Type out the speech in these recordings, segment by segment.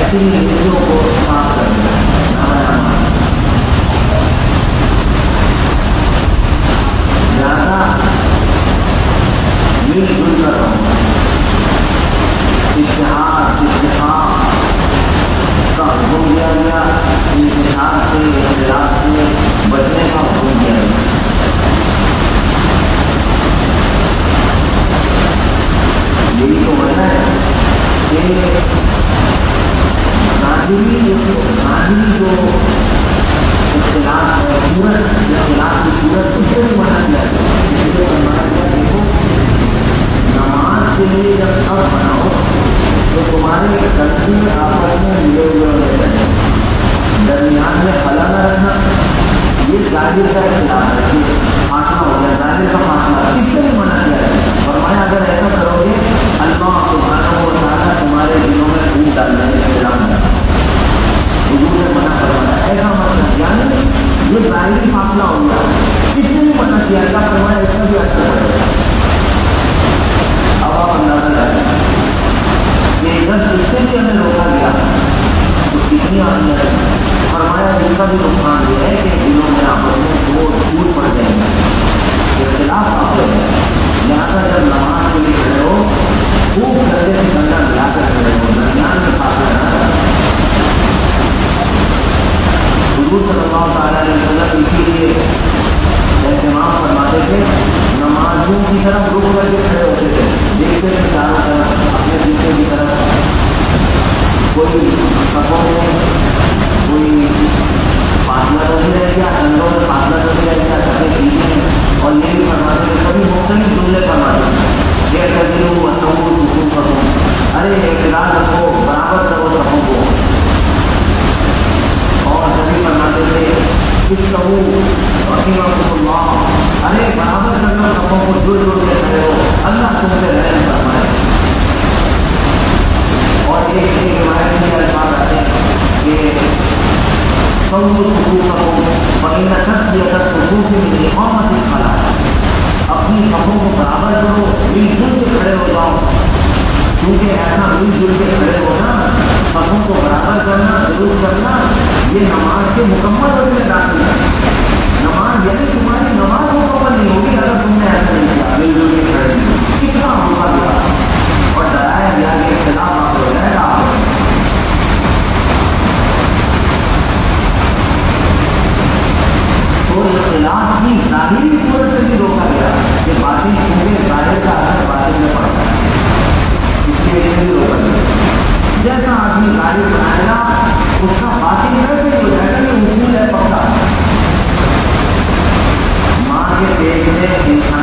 ایسی نیتوں کو صاف کر دیا زیادہ مل جل کر رہوں اتحاد اتفاق کا حکم دیا گیا اتحاد سے اختلاف سے بچنے کا حکم دیا گیا یہی تو وجہ ہے کہ ظاہری جو اختلاف ہے صورت اختلاف کی صورت اس سے بھی منع کیا گیا اس لیے منع کیا دیکھو نماز کے لیے جب سب بناؤ تو تمہارے غلطی آپس میں ملے ہوئے ہونے چاہیے درمیان میں خلا نہ رکھنا یہ ظاہر کا اختلاف ہے کہ فاصلہ ہو گیا ظاہر کا فاصلہ اس سے بھی منع کیا ہے فرمایا اگر ایسا کرو گے اللہ سبحانہ و تعالیٰ تمہارے دلوں میں پھول ڈالنے کا اختلاف کرنا حضور نے منع کروایا ایسا مطلب یعنی یہ ظاہری فاصلہ ہو گیا اس سے بھی منع کیا اللہ فرمایا ایسا بھی اچھا ہے اب آپ اندازہ لگائیں کہ اگر اس سے بھی ہمیں روکا گیا تو کتنی آنی ہے فرمایا اس کا بھی نقصان یہ ہے کہ دلوں میں آپس میں وہ دور پڑ جائیں گے اختلاف آپ ہے لہٰذا جب نماز کے لیے کھڑے ہو خوب گردے سے گندا ملا کر کھڑے ہو درمیان میں فاصلہ نہ رکھیں حضور صلی اللہ تعالیٰ علیہ وسلم اسی لیے اہتمام فرماتے تھے نمازوں کی طرف رک کر کے کھڑے ہوتے تھے دیکھتے تھے چاروں طرف اپنے پیچھے کی طرف کوئی صفوں میں کوئی فاصلہ تو نہیں رہ گیا اندروں میں فاصلہ تو نہیں رہ گیا سبھی سیدھے اور یہ بھی فرماتے تھے کبھی مختلف جملے فرماتے تھے یہ کرتے ہوں اصحوں کو سکون کرو ارے اعتدال رکھو برابر کرو سبوں کو اور سبھی فرماتے تھے اس کہو رحمۃ اللہ ارے برابر کرنا سبوں کو جڑ جڑ کے کھڑے ہو اللہ تم سے رحم فرمائے اور ایک روایت میں الفاظ آتے ہیں کہ سب سکون کرو بغیر کس بھی اگر سکون کی اقامت اس خلا اپنی سبوں کو برابر کرو مل جل کے کھڑے ہو جاؤ کیونکہ ایسا مل جل کے کھڑے ہونا سبوں کو برابر کرنا درست کرنا یہ نماز کے مکمل وقت میں داخل ہے نماز یعنی تمہاری نماز مکمل نہیں ہوگی اگر تم نے ایسا نہیں کیا مل جل کے کھڑے نہیں کس کا ہوگا دیا اور ڈرایا گیا کہ اختلاف آپ ہو جائے گا آپس میں تو اختلاف کی ظاہری صورت سے بھی روکا گیا کہ باطن کیونکہ ظاہر کا اثر باطن میں پڑتا ہے اس لیے اسے بھی روکا گیا جیسا آدمی ظاہر بنائے گا اس کا باطن ویسے ہی ہو جائے گا کہ اصول ہے پکا ماں کے پیٹ میں انسان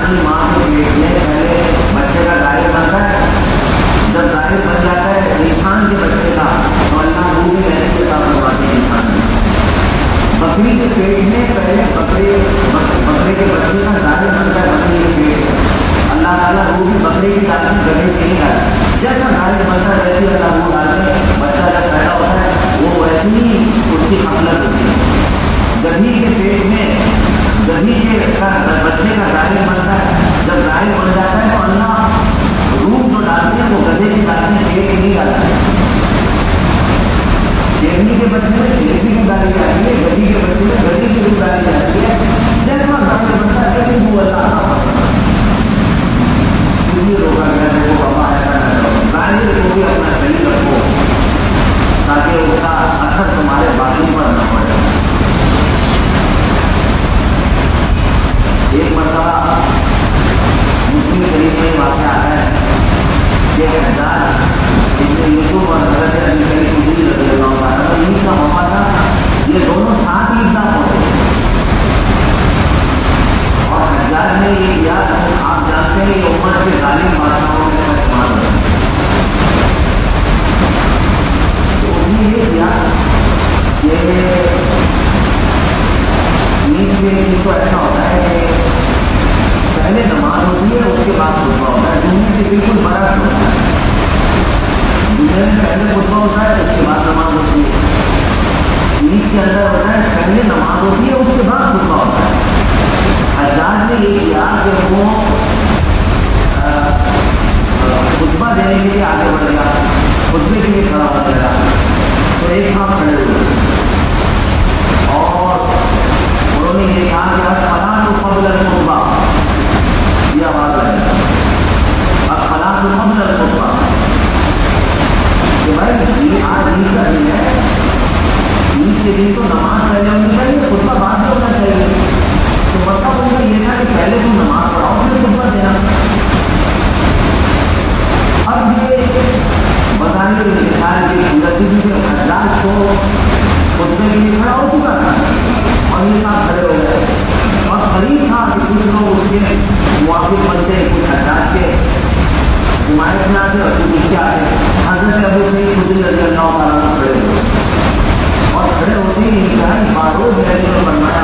موافق بنتے کچھ حضرات کے حمایت میں آتے اور کچھ کیا آتے. حضرت ابو سعید خدری رضی اللہ تعالیٰ عنہ کھڑے ہوئے اور کھڑے ہوتے ہی انتہائی معروف رہنے میں فرمایا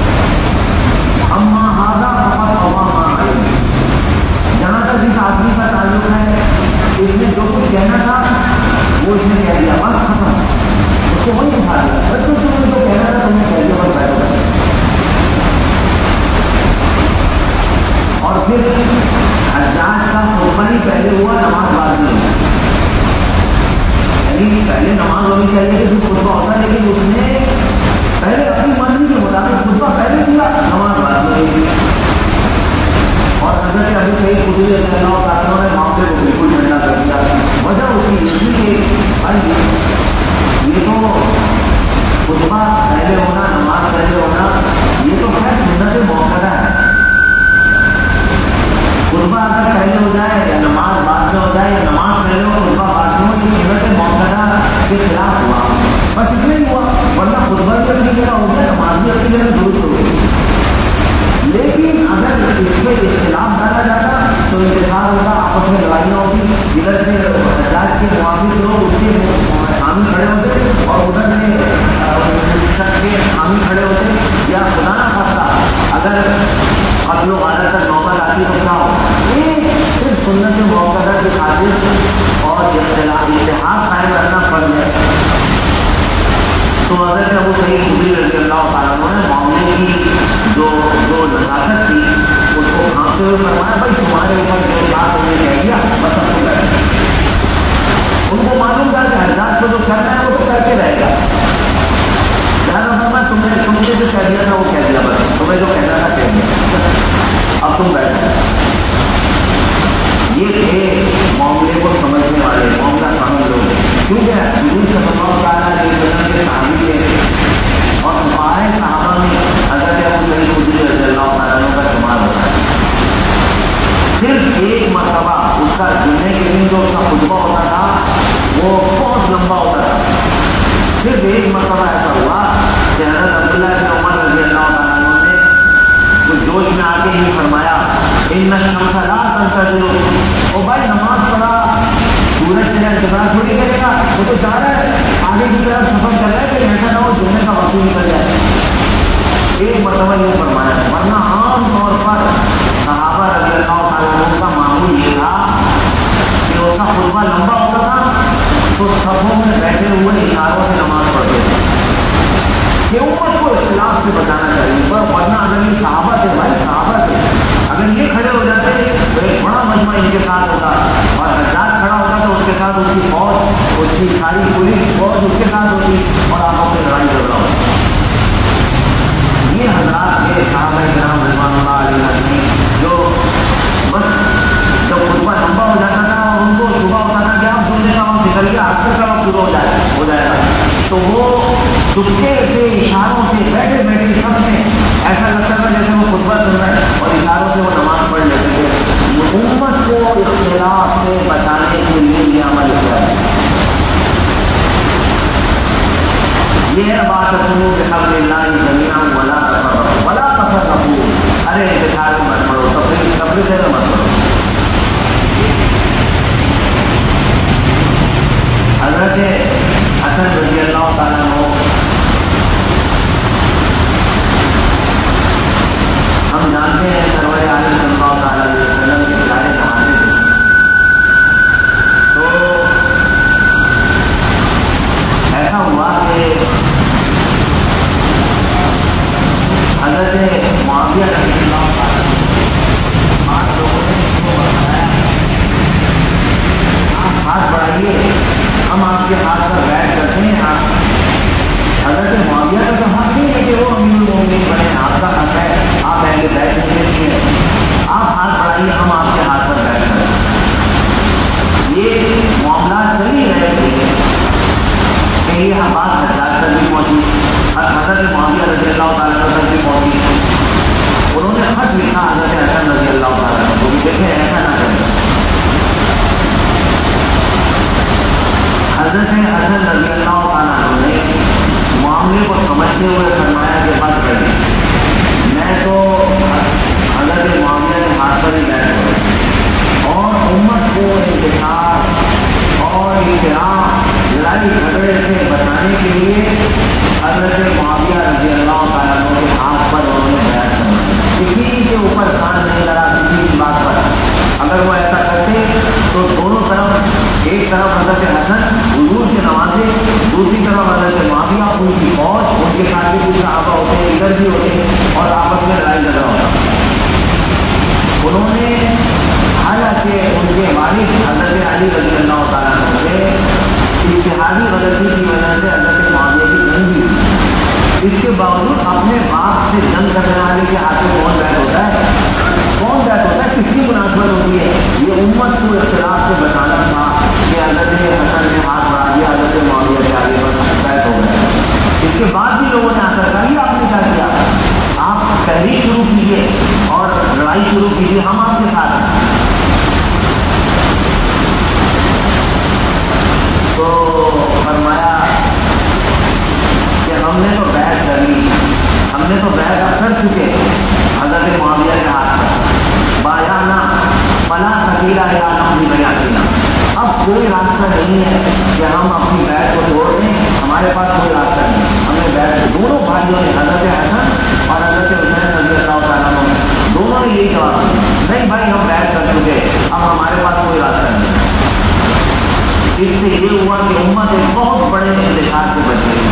اما ہاذا فقط اما علیہ. جہاں تک اس آدمی کا تعلق ہے اس نے جو کچھ کہنا تھا وہ اس نے کہہ دیا, بس ختم. اس کو وہی اٹھا دیا, بچوں تم نے جو کہنا تھا تم نے کہہ دیا, بس بیٹھو. اور پھر حجاج کا خطبہ ہی پہلے ہوا, نماز بعد میں. یعنی پہلے نماز ہونی چاہیے کہ پھر خطبہ ہوتا ہے, لیکن اس نے پہلے اپنی مرضی کے مطابق خطبہ پہلے کیا, نماز بعد میں. اور حضرت ابو سعید خدری رضی اللہ تعالیٰ نے معاملے کو بالکل ٹھنڈا کر دیا. وجہ اس کی کہ بھائی یہ تو خطبہ پہلے ہونا, نماز پہلے ہونا, یہ تو ہے سنت موقع ہے. خطبہ اگر پہلے ہو جائے یا نماز بعد میں ہو جائے, یا نماز پہلے ہو خطبہ بعد میں ہو, یہ سنت موقع کے خلاف ہوا. بس اس میں ہی ہوا, ورنہ خطبہ بھی اپنی جگہ ہو گیا, نماز بھی اپنی جگہ درست ہو گئی. لیکن اگر اس پہ اختلاف ڈالا جاتا تو انتظار ہوگا, آپس میں لڑائیاں ہوگی. ادھر سے حجاج کے موافق لوگ اس کے حامی کھڑے ہوتے اور ادھر سے حامی کھڑے ہوتے, یا خدا نہ خاصہ اگر قتل و غارت تک نوبت آتی تو کیا ہو. صرف سنت موقع کی خاطر اور اتحاد قائم کرنا فرض ہے. تو حضرت ابو سعید خدری رضی اللہ تعالیٰ عنہ نے معاملے کی جو نزاکت تھی اس کو کھانپتے ہوئے فرمایا بھائی تمہارے اوپر جو بات ہم نے کہہ دیا بس اب تو بیٹھے. ان کو معلوم تھا کہ حضرات کو جو کرنا ہے وہ تو کر کے رہے گا. تم نے جو کہہ دیا تھا وہ کہہ دیا, بس تمہیں جو کہنا تھا کہہ دیا, اب تم بیٹھے. یہ تھے معاملے کو سمجھنے والے, معاملہ سمجھ لوگ. کیونکہ حضور صلی اللہ علیہ وسلم کے صحابی تھے اور فقہائے صحابہ میں حضرت ابو سعید خدری رضی اللہ تعالیٰ عنہ کا شمار ہوتا ہے. صرف ایک مرتبہ اس کا جمعے کے دن جو اس کا خطبہ ہوتا تھا وہ بہت لمبا ہوتا تھا. صرف ایک مرتبہ ایسا ہوا کہ حضرت عبداللہ بن عمر رضی اللہ تعالیٰ عنہ نے کچھ جوش میں آ کے ہی فرمایا ان الشمس لا تنتظر. او بھائی نماز پڑھا, سورج تیرا انتظار تھوڑی کرے گا, وہ تو چاہ رہا ہے آگے کی طرف سفر کر رہا ہے کہ ایسا نہ ہو جمعے کا وقت نکل جائے. ایک مرتبہ یہ فرمایا, ورنہ عام طور پر صحابہ رضی اللہ تعالیٰ عنہ کا معمول یہ تھا کہ اس کا خطبہ لمبا ہوتا تھا تو صفوں میں بیٹھے ہوئے اشاروں سے نماز پڑھتے تھے کہ امت کو اختلاف سے بچانا چاہیے. ورنہ اگر یہ صحابہ تھے, بھائی صحابہ تھے, اگر یہ کھڑے ہو جاتے تو ایک بڑا مجمع ان کے ساتھ ہوتا, اور حجاج کھڑا ہوتا تو اس کے ساتھ اس کی فوج, اس کی ساری پولیس فوج اس کے ساتھ ہوتی اور آپس میں لڑائی جھگڑا ہوتا. یہ حضرات کے صحابہ کرام رضوان اللہ علیہ جو بس جب خطبہ لمبا ہو جاتا تھا اور ان کو صبح ہوتا تھا کہ آپ جمعے کا وقت نکل گیا, اکثر کا وقت شروع ہو جائے گا, تو وہ چپکے سے اشاروں سے بیٹھے بیٹھے سب میں ایسا لگتا تھا جیسے وہ خطبہ سن رہا ہے اور اشاروں سے وہ نماز پڑھ لیتے تھے. امت کو اختلاف سے بچانے کے لیے یہ عمل کیا ہے. یہ ہے بات سنو کہ حبل اللہ جمیعا ولا تفرقوا. ارے انتظار میں مت پڑھو, تفریح سے مت پڑھو. حضرت حسن رضی اللہ تعالیٰ عنہ ہم جانتے ہیں سرور عالم صلی اللہ تعالیٰ علیہ وسلم کے پیارے نوازے تھے. تو ایسا ہوا کہ حضرت معاویہ رضی اللہ تعالیٰ آپ لوگوں نے ان کو بتایا آپ ہاتھ بڑھائیے, ہم آپ کے ہاتھ پر بیٹھ کرتے ہیں. آپ حضرت معاویہ کا تو حق نہیں ہے کہ وہ امیر المومنین بنے, آپ کا حق ہے, آپ اہل بیت میں سے ہیں. اختلاف سے بچانا تھا کہ حضرت حسن نے ہاتھ بڑھا دیا، حضرت معاویہ کے آگے بس بیعت ہو گئے۔ اس کے بعد بھی لوگوں نے اثر کر لیا، آپ نے کیا کیا؟ آپ تحریک شروع کیجیے اور لڑائی شروع کیجیے، ہم آپ کے ساتھ ہیں۔ تو فرمایا کہ ہم نے تو بیعت کر لی، ہم نے تو بیعت کر چکے حضرت معاویہ کے ہاتھ پر، بایعنا فلا سبیل الی نقض بیعتنا، اب کوئی راستہ نہیں ہے کہ ہم اپنی بیعت کو توڑ دیں، ہمارے پاس کوئی راستہ نہیں۔ ہم نے بیعت، دونوں بھائیوں نے، حضرت حسن اور حضرت حسین رضی اللہ تعالیٰ عنہ، دونوں نے یہی جواب دیا، نہیں بھائی ہم بیعت کر چکے، اب ہمارے پاس کوئی راستہ نہیں۔ اس سے یہ ہوا کہ امت ایک بہت بڑے انتشار سے بچ گئی۔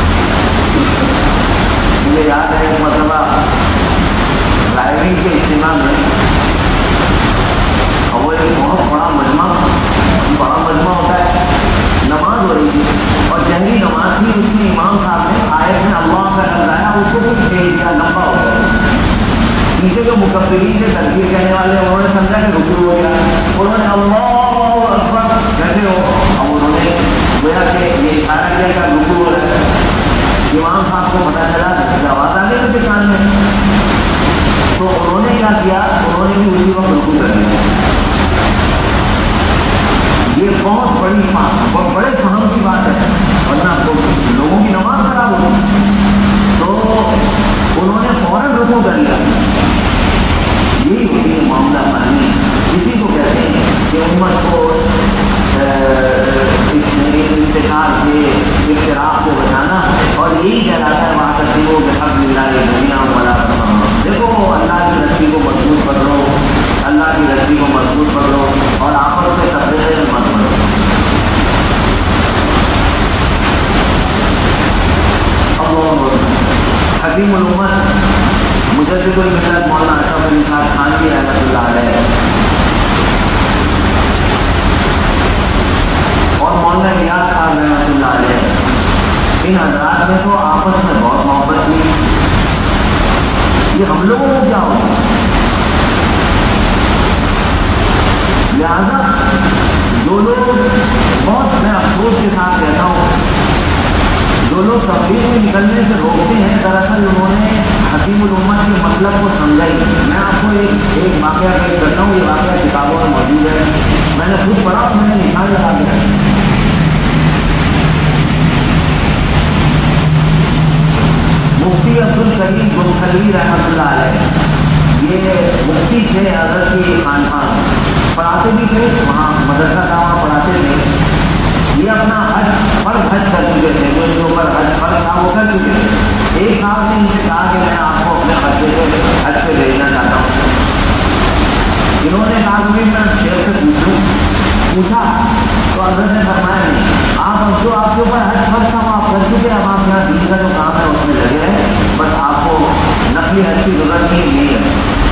مجھے یاد ہے ایک مرتبہ ڈرائیونگ کے اجتماع میں، اور وہ ایک بہت بڑا مجمع ہوتا ہے، نماز ہو رہی تھی اور جہری نماز تھی، اس میں امام صاحب نے آیت میں اللہ کا لفظ آیا، اس کو کچھ تیز کیا، لمبا ہو گیا۔ نیچے جو مکبرین تھے، تکبیر کہنے والے، انہوں نے سمجھا کہ رکوع ہو گیا، انہوں نے اللہ اکبر کہتے ہو، اب انہوں نے گویا کہ یہ اشارہ کیا کہ رکوع ہو رہا ہے۔ امام صاحب کو پتا چلا کہ آواز آ گئی ان کے کان میں، تو انہوں نے کیا کیا، انہوں نے بھی اسی وقت رکوع کر لیا۔ یہ بہت بڑی بہت بڑے فہم کی بات ہے، ورنہ لوگوں کی نماز خراب ہو گئی۔ تو انہوں نے فوراً رکوع کر لیا۔ یہی ہوتی ہے معاملہ فہمی، اسی کو کہتے ہیں کہ امت کو انتشار سے، اختلاف سے بچانا، اور یہی کہلاتا ہے وہاں تک وہ بحبل اللہ جمیعا ولا تفرقوا۔ دیکھو اللہ کی رسی کو مضبوط پکڑو، اللہ کی رسی کو مضبوط پکڑو اور آپس میں تفریح مت کرو۔ حکیم الامت مجدد الملت مولانا اشرف علی صاحب تھانوی رحمۃ اللہ علیہ اور مولانا ریاض صاحب رحمۃ اللہ علیہ، ان حضرات میں تو آپس میں بہت محبت تھی۔ یہ ہم لوگوں کو کیا ہو، لہذا جو لوگ، بہت میں افسوس کے ساتھ کہتا ہوں، جو لوگ تبلیغ میں نکلنے سے روکتے ہیں، دراصل انہوں نے حکیم الامت کے مطلب کو سمجھا ہی نہیں۔ میں آپ کو ایک واقعہ پیش کرتا ہوں، یہ واقعہ کتابوں میں موجود ہے، میں نے خود پڑھا، میں نے نشان لگا دیا۔ مفتی عبدالکریم گمکھلوی رحمۃ اللہ علیہ، یہ مفتی تھے حضرت کی خانقاہ، پڑھاتے بھی تھے وہاں، مدرسہ تھا وہاں پڑھاتے تھے۔ یہ اپنا فرض حج کر چکے تھے، جو ان کے اوپر فرض تھا وہ کر چکے تھے۔ ایک صاحب نے ان سے کہا کہ میں آپ کو اپنے خرچے سے حج سے بھیجنا چاہتا ہوں۔ انہوں نے کہا کہ میں شیخ سے پوچھا تو حضرت نے فرمایا نہیں، آپ جو آپ کے اوپر حج فرض تھا وہ آپ کر چکے، اب آپ یہاں دین کا جو کام ہے اس میں لگے ہیں، بس آپ کو نقلی حج کی ضرورت نہیں ہے۔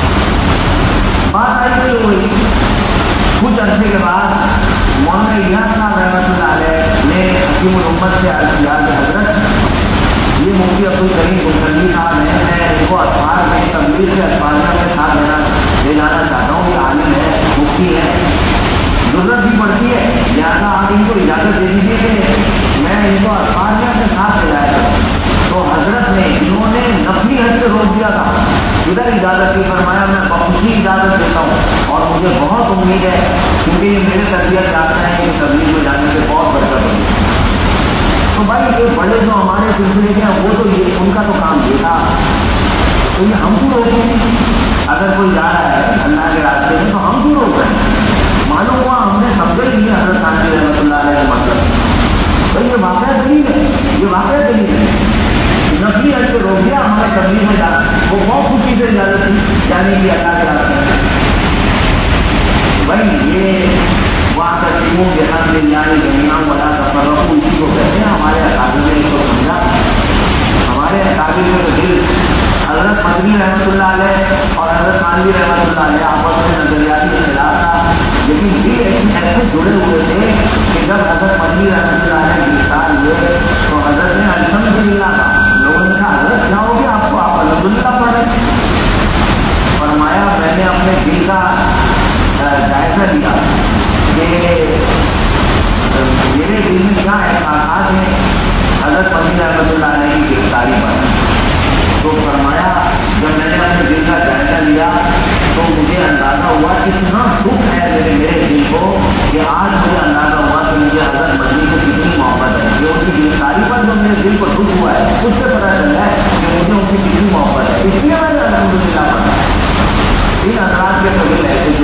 بات آئی تو ہوئی، کچھ عرصے کے بعد مولانا ریاض صاحب رحمۃ اللہ علیہ نے حکیم الامت سے عرض کیا کہ حضرت یہ مفتی عبدالکریم گمکھلوی صاحب ہیں، میں ان کو اسفار میں تبلیغ کے اسفار میں اپنے ساتھ لے جانا چاہتا ہوں، یہ عالم ہے، مفتی ہے، ضرورت بھی پڑتی ہے، لہٰذا آپ ان کو اجازت دے دیجیے کہ میں ان کو اسفار میں اپنے ساتھ لے جایا کروں۔ تو حضرت نے، انہوں نے نقلی حج سے روک دیا تھا، ادھر اجازت کی، فرمایا میں بخوشی اجازت دیتا ہوں اور مجھے بہت امید ہے، کیونکہ یہ میرے تربیت چاہتے ہیں کہ تبلیغ میں جانے سے بہت برکت ہوگی۔ تو بھائی یہ بڑے جو ہمارے سلسلے کے ہیں وہ تو یہ ان کا تو کام یہ تھا، تو یہ ہم کیوں روکیں گے؟ اگر کوئی جا رہا ہے اللہ کے راستے میں تو ہم کیوں روک رہے ہیں؟ معلوم ہوا ہم نے سمجھے ہی نہیں حضرت تھانوی رحمۃ اللہ علیہ کا مطلب۔ بھائی یہ واقعہ دلیل ہے، یہ واقعہ دلیل ہے، نقلی حج سے روک دیا، ہمارے تبلیغ میں جانا، وہ بہت خوشی سے اجازت تھی جانے کی اللہ کے راستے میں۔ بھائی یہ واعتصموا بحبل اللہ جمیعا ولا تفرقوا، اسی کو کہتے ہیں۔ ہمارے اکابر نے اس کو سمجھا، ہمارے اکابر میں تو دل، حضرت مدنی رحمۃ اللہ علیہ اور حضرت تھانوی رحمۃ اللہ علیہ آپس میں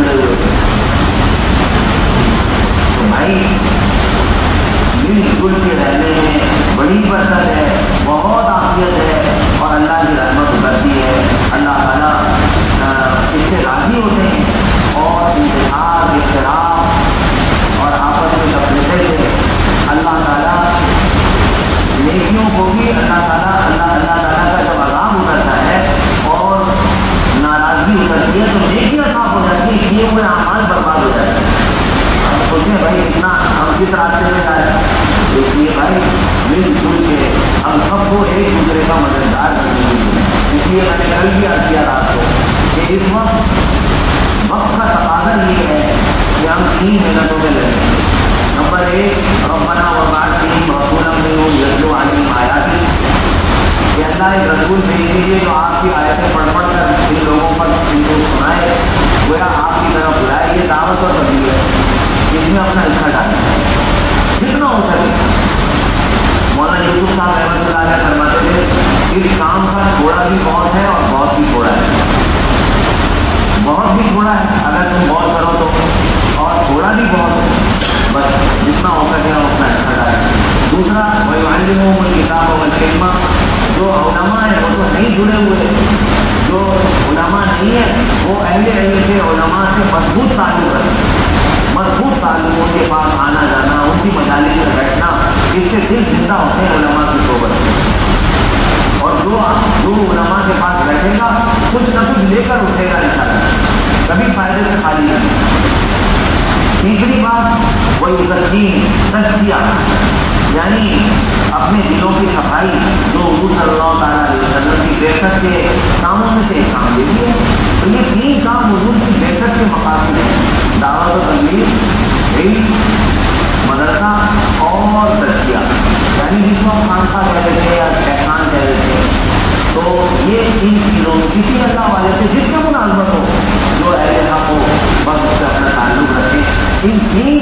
جڑے ہوئے تھے. تو بھائی مل جل کے رہنے میں بڑی برکت ہے, بہت عافیت ہے, اور اللہ کی رحمت اترتی ہے. اللہ تعالیٰ اس سے راضی ہوتے ہیں, اور انتظار اختلاف اور آپس میں تفریح سے اللہ تعالیٰ نیکیوں کو بھی اللہ تعالیٰ کا جب عذاب اترتا ہے اور ناراضگی اترتی ہے تو نیکیاں صاف ہو جاتی ہیں, کیے ہوئے اعمال برباد ہو جاتے ہیں. ہم سوچیں بھائی اتنا ہم کس راستے میں جائیں, اس لیے بھائی مل جل کے ہم سب کو ایک دوسرے کا مددگار کرنے چاہیے. اس لیے میں نے کل بھی عرض کیا رات کو کہ اس وقت کا تقاضا یہ ہے کہ ہم 3 محنتوں میں لگیں. نمبر 1, ربنا وبعث فیہم رسولا منہم یتلو علیہم آیاتک, کہ اللہ ایک رسول بھیج دیجیے جو آپ کی آیتیں پڑھ پڑھ کر ان لوگوں پر ان کو سنائے, گویا آپ کی طرف بلائے. یہ دعوت اور تبلیغ ہے, اس میں اپنا حصہ ڈالیں جتنا ہو سکے. مولانا یوسف صاحب رحمۃ اللہ علیہ فرماتے تھے اس کام کا تھوڑا بھی بہت ہے اور بہت بھی تھوڑا ہے. بہت بھی تھوڑا ہے اگر تم بہت کرو تو, اور تھوڑا بھی بہت ہے, بس جتنا ہو سکے ہم اپنا حصہ ڈالیں. دوسرا وَيُعَلِّمُهُمُ الْكِتَابَ وَالْحِکمَةَ, جو علماء ہیں وہ تو نہیں جڑے ہوئے, جو علماء نہیں ہیں وہ اہل علم کے علماء سے مضبوط تعلق رکھیں, مضبوط تعلق ان کے پاس آنا جانا, ان کی مجالس میں بیٹھنا, اس سے دل زندہ ہوتے ہیں علماء کی صحبت. اور جو علماء کے پاس بیٹھے گا کچھ نہ کچھ لے کر اٹھے گا انشاءاللہ, کبھی فائدے سے خالی نہیں. تیسری بات وہی تزکیہ, یعنی اپنے دلوں کی صفائی, جو حضور صلی اللہ تعالیٰ علیہ وسلم کی بعثت کے کاموں میں سے ایک کام یہ بھی ہے. تو یہ 3 کام حضور کی بعثت کے مقاصد ہیں, دعوت و تبلیغ, علم, مدرسہ اور تزکیہ. یعنی جس کو خانقاہ کہہ رہے تھے یا احسان کہہ رہے تھے, تو یہ 3 چیزوں کسی اللہ والے سے جس سے ملازمت ہو, جو اہل حق ہو, بس اس سے اپنا تعلق رکھیں. ان 3